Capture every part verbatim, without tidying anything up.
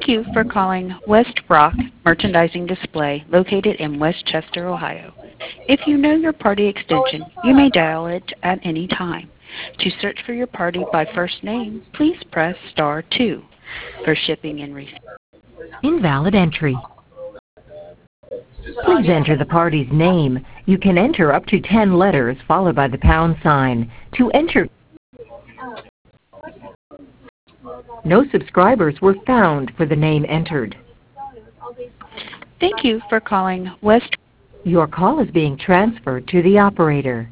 you for calling West Rock Merchandising Display located in Westchester, Ohio. If you know your party extension, you may dial it at any time. To search for your party by first name, please press star two. For shipping and receiving. Invalid entry. Please enter the party's name. You can enter up to ten letters followed by the pound sign. To enter, no subscribers were found for the name entered. Thank you for calling West. Your call is being transferred to the operator.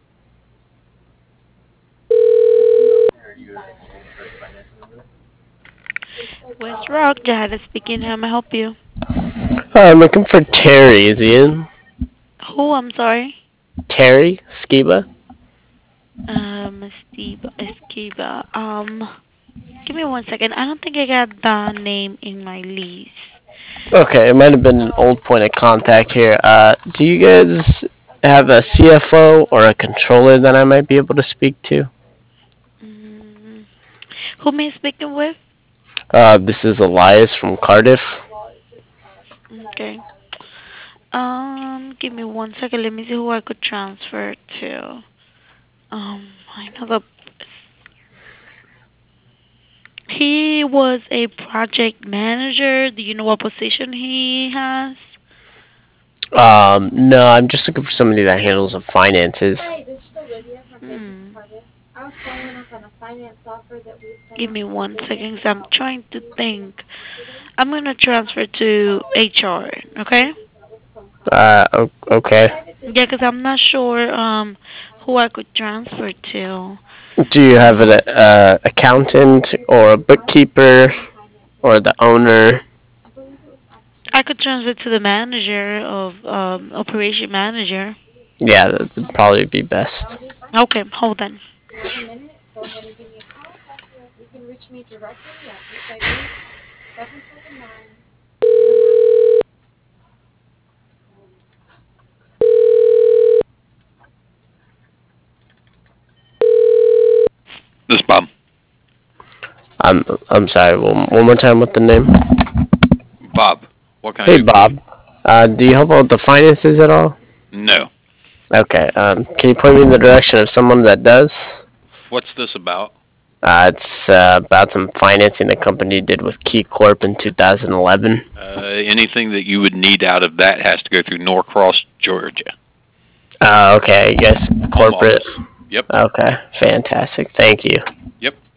West Rock, Jahada speaking. How may I help you? Hi, I'm looking for Terry. Is he in? Who? I'm sorry. Terry Skiba? Um, Steve Esquiva. Um, give me one second. I don't think I got the name in my list. Okay, it might have been an old point of contact here. Uh, do you guys have a C F O or a controller that I might be able to speak to? Mm, who am I speaking with? Uh, this is Elias from Cardiff. Okay. Um, give me one second. Let me see who I could transfer to. Um, I know the. He was a project manager. Do you know what position he has? Um, no, I'm just looking for somebody that handles the finances. Hmm. Give me one second. 'Cause I'm trying to think. I'm gonna transfer to H R. Okay? Uh, o- okay. Yeah, 'cause I'm not sure um who I could transfer to. Do you have an uh, accountant or a bookkeeper or the owner? I could transfer to the manager of um operation manager. Yeah, that would probably be best. Okay, hold on. This is Bob. I'm I'm sorry. One, one more time with the name. Bob, what can I Hey, do for Bob. Uh, do you help out with the finances at all? you? No. Okay. Um, can you point me in the direction of someone that does? What's this about? Uh, it's uh, about some financing the company did with Key Corp in two thousand eleven. Uh, anything that you would need out of that has to go through Norcross, Georgia. Uh, okay. I guess corporate. Home office. Yep. Okay. Fantastic. Thank you. Yep.